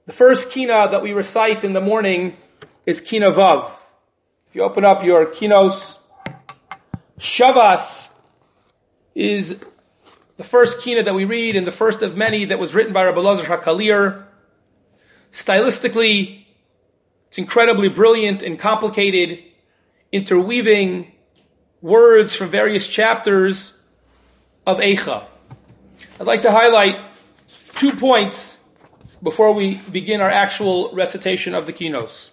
The first kina that we recite in the morning is kina vav. If you open up your kinos, Shavas is the first kina that we read, and the first of many that was written by Rabbi Elazar HaKalir. Stylistically, it's incredibly brilliant and complicated, interweaving words from various chapters of Eicha. I'd like to highlight 2 points before we begin our actual recitation of the kinos.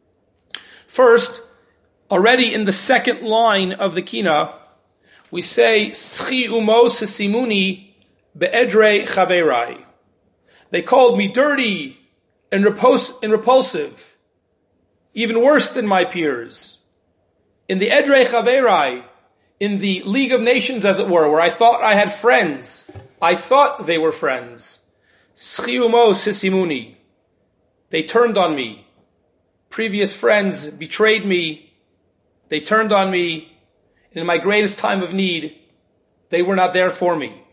First, already in the second line of the kina, we say, Schi umos simuni be'edrei chaverai. They called me dirty and repulsive, even worse than my peers. In the edrei chaverai, in the League of Nations, as it were, where I thought I had friends, I thought they were friends. Schi umos simuni. They turned on me. Previous friends betrayed me. They turned on me. And in my greatest time of need, they were not there for me.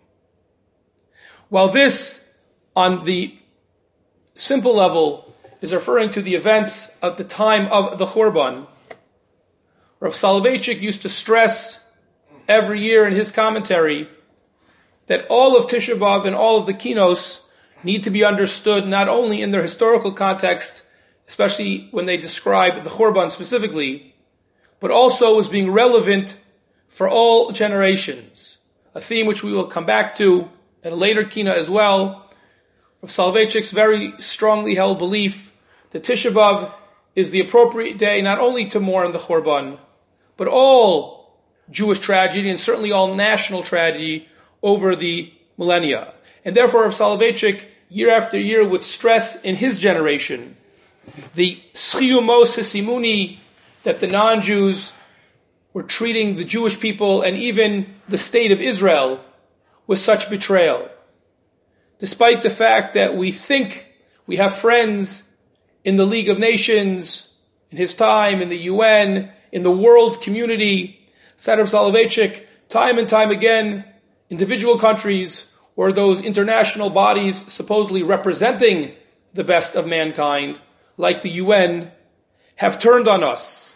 While this, on the simple level, is referring to the events at the time of the Churban, Rav Soloveitchik used to stress every year in his commentary that all of Tisha B'Av and all of the kinos need to be understood not only in their historical context, especially when they describe the Churban specifically, but also as being relevant for all generations. A theme which we will come back to at a later kina as well. Rav Soloveitchik's very strongly held belief that Tisha B'Av is the appropriate day not only to mourn the Churban, but all Jewish tragedy and certainly all national tragedy over the millennia. And therefore Rav Soloveitchik, year after year, would stress in his generation the Schi umos simuni, that the non-Jews were treating the Jewish people and even the state of Israel with such betrayal. Despite the fact that we think we have friends in the League of Nations, in his time, in the UN, in the world community, said Rav Soloveitchik, time and time again, individual countries or those international bodies supposedly representing the best of mankind, like the UN, have turned on us.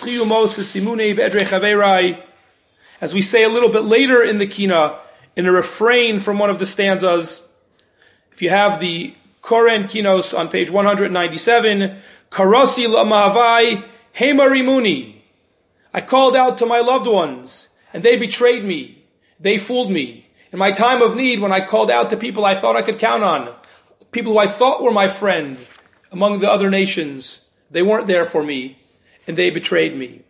As we say a little bit later in the kina, in a refrain from one of the stanzas, if you have the Koren kinos on page 197, Karasi la'mahavai hemarimuni. I called out to my loved ones, and they betrayed me. They fooled me. In my time of need, when I called out to people I thought I could count on, people who I thought were my friend among the other nations, they weren't there for me, and they betrayed me.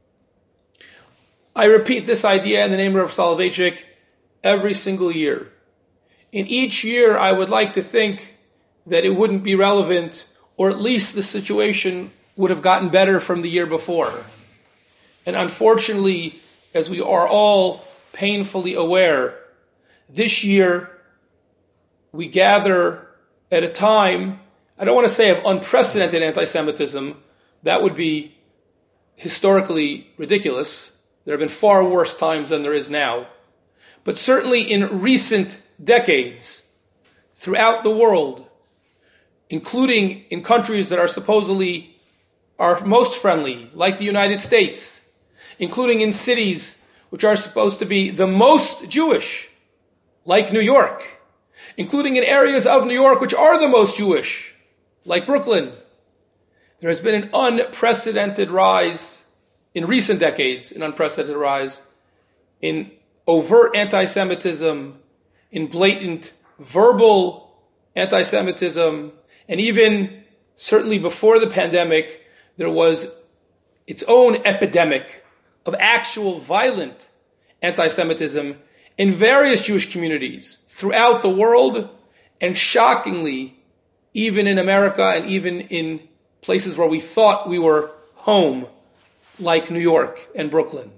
I repeat this idea in the name of Rav Soloveitchik every single year. In each year, I would like to think that it wouldn't be relevant, or at least the situation would have gotten better from the year before. And unfortunately, as we are all painfully aware, this year we gather at a time, I don't want to say of unprecedented anti-Semitism, that would be historically ridiculous. There have been far worse times than there is now. But certainly in recent decades, throughout the world, including in countries that are supposedly our most friendly, like the United States, including in cities which are supposed to be the most Jewish, like New York, including in areas of New York which are the most Jewish, like Brooklyn. There has been an unprecedented rise, in recent decades, an unprecedented rise in overt anti-Semitism, in blatant verbal anti-Semitism, and even, certainly before the pandemic, there was its own epidemic of actual violent anti-Semitism in various Jewish communities throughout the world, and shockingly, even in America and even in places where we thought we were home, like New York and Brooklyn.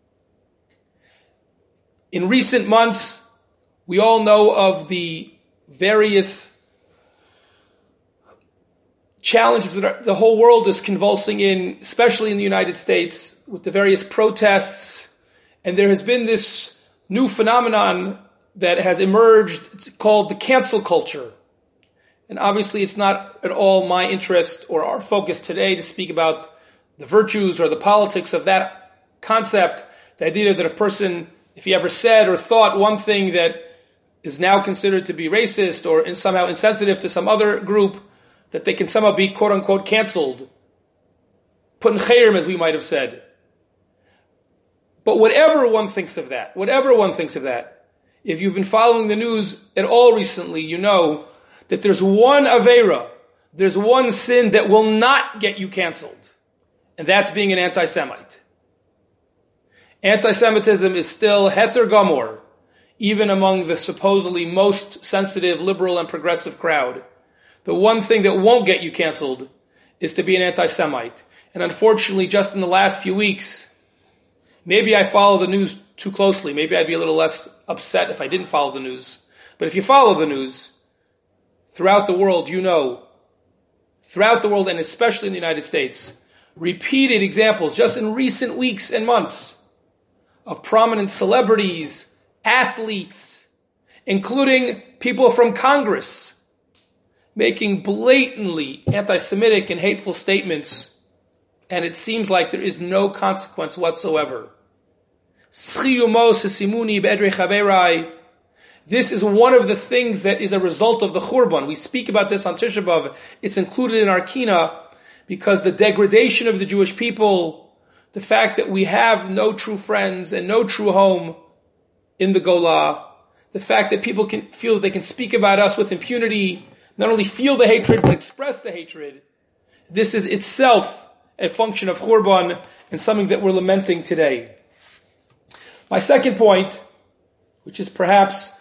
In recent months, we all know of the various challenges that the whole world is convulsing in, especially in the United States, with the various protests. And there has been this new phenomenon that has emerged called the cancel culture. And obviously it's not at all my interest or our focus today to speak about the virtues or the politics of that concept, the idea that a person, if he ever said or thought one thing that is now considered to be racist or somehow insensitive to some other group, that they can somehow be quote-unquote canceled, put in chayrim, as we might have said. But whatever one thinks of that, if you've been following the news at all recently, you know that there's one aveira, there's one sin that will not get you canceled, and that's being an anti-Semite. Anti-Semitism is still heter gamor, even among the supposedly most sensitive, liberal, and progressive crowd. The one thing that won't get you canceled is to be an anti-Semite. And unfortunately, just in the last few weeks, maybe I follow the news too closely. Maybe I'd be a little less upset if I didn't follow the news. But if you follow the news, throughout the world, you know, throughout the world, and especially in the United States, repeated examples, just in recent weeks and months, of prominent celebrities, athletes, including people from Congress, making blatantly anti-Semitic and hateful statements, and it seems like there is no consequence whatsoever. This is one of the things that is a result of the Churban. We speak about this on Tisha B'Av. It's included in our Kina because the degradation of the Jewish people, the fact that we have no true friends and no true home in the Golah, the fact that people can feel that they can speak about us with impunity, not only feel the hatred, but express the hatred. This is itself a function of Churban and something that we're lamenting today. My second point, which is perhaps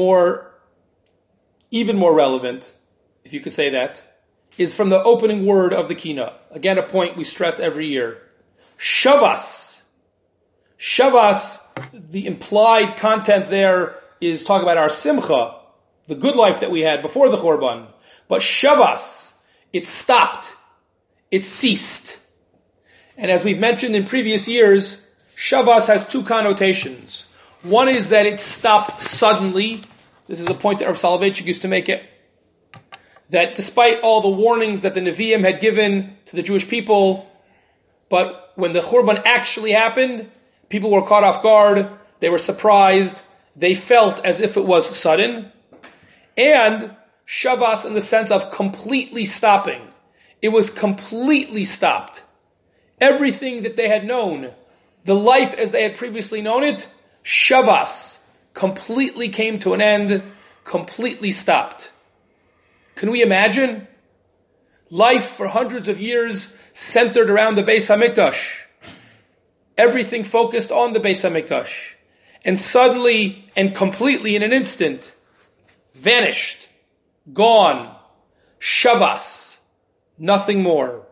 even more relevant, if you could say that, is from the opening word of the Kina. Again, a point we stress every year. Shavas. Shavas, the implied content there is talking about our simcha, the good life that we had before the Churban. But Shavas, it stopped. It ceased. And as we've mentioned in previous years, Shavas has two connotations. One is that it stopped suddenly. This is a point that Rav Soloveitchik used to make it. That despite all the warnings that the Nevi'im had given to the Jewish people, but when the Churban actually happened, people were caught off guard, they were surprised, they felt as if it was sudden. And Shavas in the sense of completely stopping. It was completely stopped. Everything that they had known, the life as they had previously known it, Shavas, completely came to an end, completely stopped. Can we imagine? Life for hundreds of years centered around the Beis HaMikdash. Everything focused on the Beis HaMikdash. And suddenly and completely in an instant, vanished, gone, Shavas, nothing more.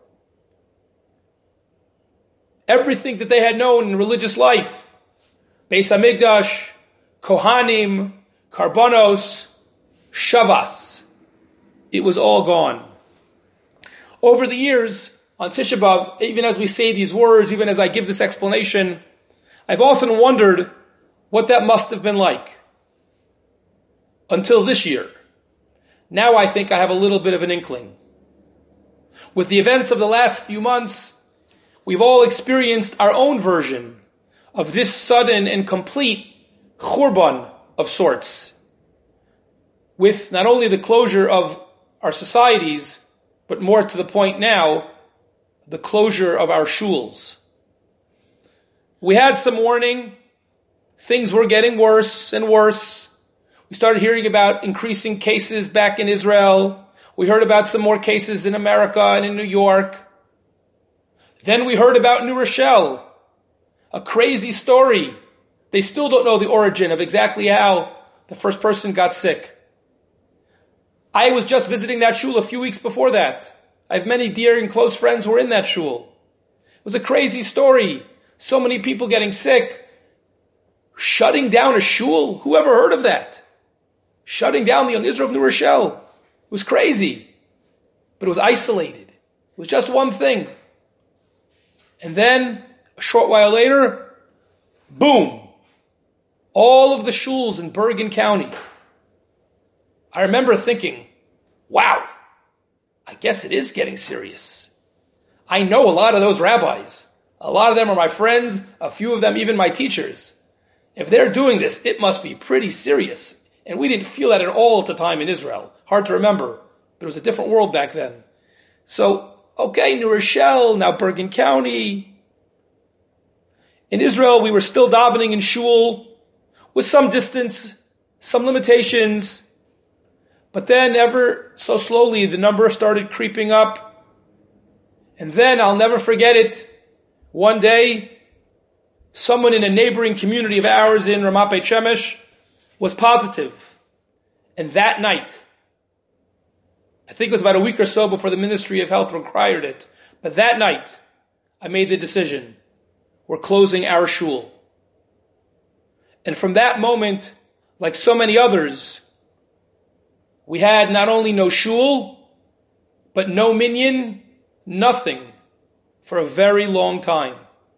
Everything that they had known in religious life, Beis HaMikdash, Kohanim, Karbonos, Shavas, it was all gone. Over the years, on Tisha B'Av, even as we say these words, even as I give this explanation, I've often wondered what that must have been like. Until this year. Now I think I have a little bit of an inkling. With the events of the last few months, we've all experienced our own version of this sudden and complete Churban of sorts. With not only the closure of our societies, but more to the point now, the closure of our shuls. We had some warning. Things were getting worse and worse. We started hearing about increasing cases back in Israel. We heard about some more cases in America and in New York. Then we heard about New Rochelle. A crazy story. They still don't know the origin of exactly how the first person got sick. I was just visiting that shul a few weeks before that. I have many dear and close friends who were in that shul. It was a crazy story. So many people getting sick. Shutting down a shul? Who ever heard of that? Shutting down the Young Israel of New Rochelle. It was crazy. But it was isolated. It was just one thing. And then, a short while later, boom. All of the shuls in Bergen County. I remember thinking, wow, I guess it is getting serious. I know a lot of those rabbis. A lot of them are my friends, a few of them even my teachers. If they're doing this, it must be pretty serious. And we didn't feel that at all at the time in Israel. Hard to remember, but it was a different world back then. So, okay, New Rochelle, now Bergen County. In Israel, we were still davening in shul with some distance, some limitations. But then ever so slowly, the number started creeping up. And then, I'll never forget it, one day, someone in a neighboring community of ours in Ramat Beit Shemesh was positive. And that night, I think it was about a week or so before the Ministry of Health required it, but that night, I made the decision. We're closing our shul. And from that moment, like so many others, we had not only no shul, but no minyan, nothing, for a very long time.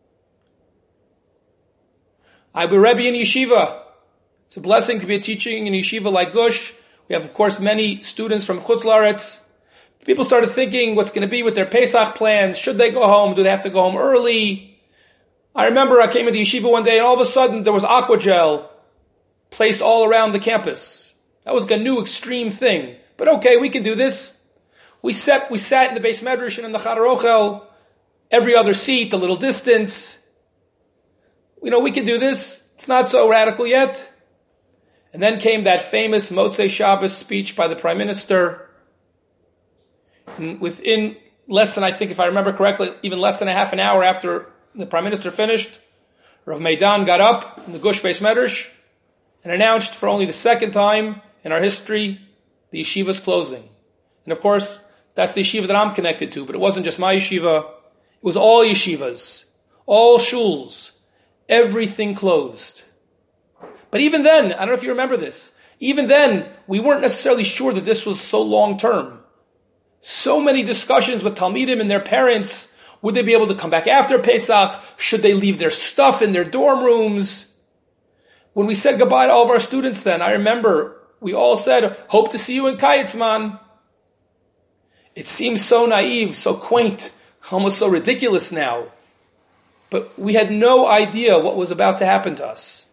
I be Rebbe in yeshiva. It's a blessing to be teaching in yeshiva like Gush. We have, of course, many students from Chutz La'aretz. People started thinking what's going to be with their Pesach plans. Should they go home? Do they have to go home early? I remember I came into yeshiva one day and all of a sudden there was aqua gel placed all around the campus. That was a new extreme thing. But okay, we can do this. We sat in the Beis Medrash and in the Chadar Ochel, every other seat, a little distance. We can do this. It's not so radical yet. And then came that famous Motzei Shabbos speech by the Prime Minister. And within less than, I think if I remember correctly, even less than a half an hour after the Prime Minister finished, Rav Meidan got up in the Gush Beis Medrash and announced for only the second time in our history, the yeshiva's closing. And of course, that's the yeshiva that I'm connected to, but it wasn't just my yeshiva. It was all yeshivas, all shuls, everything closed. But even then, I don't know if you remember this, even then, we weren't necessarily sure that this was so long term. So many discussions with Talmidim and their parents. Would they be able to come back after Pesach? Should they leave their stuff in their dorm rooms? When we said goodbye to all of our students then, I remember we all said, hope to see you in Kayetzman. It seems so naive, so quaint, almost so ridiculous now. But we had no idea what was about to happen to us.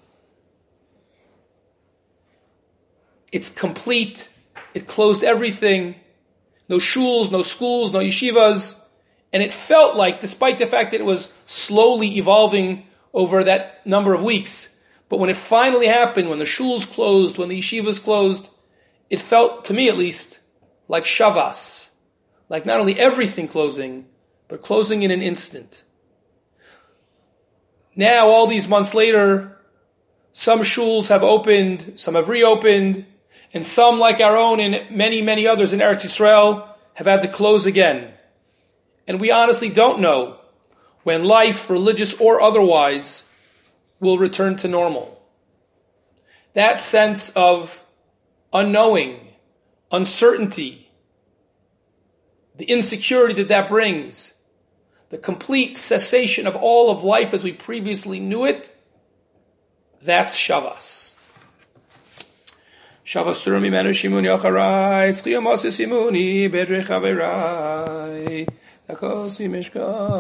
It's complete. It closed everything. No shuls, no schools, no yeshivas. And it felt like, despite the fact that it was slowly evolving over that number of weeks, but when it finally happened, when the shuls closed, when the yeshivas closed, it felt, to me at least, like Shavas. Like not only everything closing, but closing in an instant. Now, all these months later, some shuls have opened, some have reopened, and some, like our own and many, many others in Eretz Yisrael, have had to close again. And we honestly don't know when life, religious or otherwise, will return to normal. That sense of unknowing, uncertainty, the insecurity that brings, the complete cessation of all of life as we previously knew it, that's Shavas. Shavas Surim Imenu Shimun Yocharai, Schiyam Osis Simuni, Bedre Chaverai, Takos Vimeshka.